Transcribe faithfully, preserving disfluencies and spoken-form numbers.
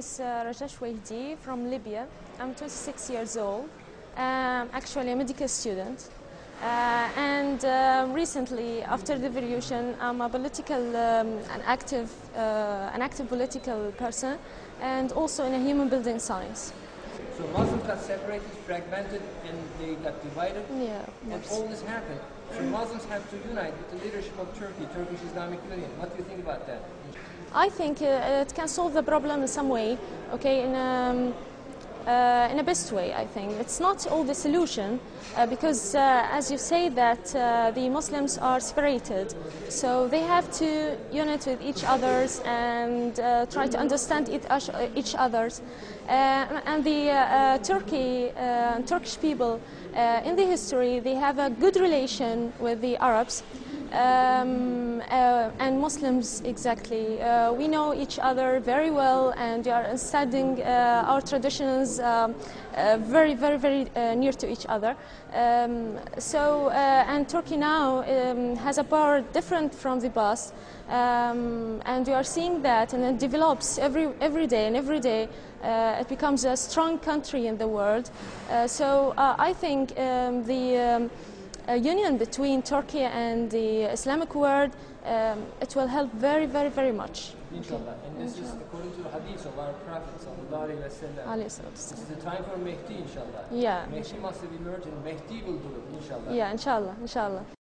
is uh, Raja Shwehdi from Libya. I'm twenty-six years old. Um, actually a medical student. Uh, and uh, recently, after the revolution, I'm a political, um, an active, uh, an active political person, and also in a human building science. So Muslims got separated, fragmented, and they got divided. Yeah. And all this happened. So Muslims have to unite with the leadership of Turkey, Turkish Islamic Union. What do you think about that? I think uh, it can solve the problem in some way. Okay, in um, uh, in a best way. I think it's not all the solution uh, because, uh, as you say, that uh, the Muslims are separated, so they have to unite with each others and uh, try to understand it, each others. Uh, and the uh, uh, Turkey, uh, Turkish people uh, in the history, they have a good relation with the Arabs. Um, uh, and Muslims exactly. Uh, we know each other very well, and we are studying uh, our traditions um, uh, very, very, very uh, near to each other. Um, so, uh, and Turkey now um, has a power different from the past, um, and we are seeing that, and it develops every every day, and every day uh, it becomes a strong country in the world. Uh, so, uh, I think um, the um, A union between Turkey and the Islamic world, um, it will help very, very, very much. Inshallah. And this Inshallah. is according to the hadith of our Prophet sallallahu alaihi wasallam. This is the time for Mehdi, inshallah. Yeah. Mehdi must have emerged and Mehdi will do it, inshallah. Yeah, inshallah, inshallah.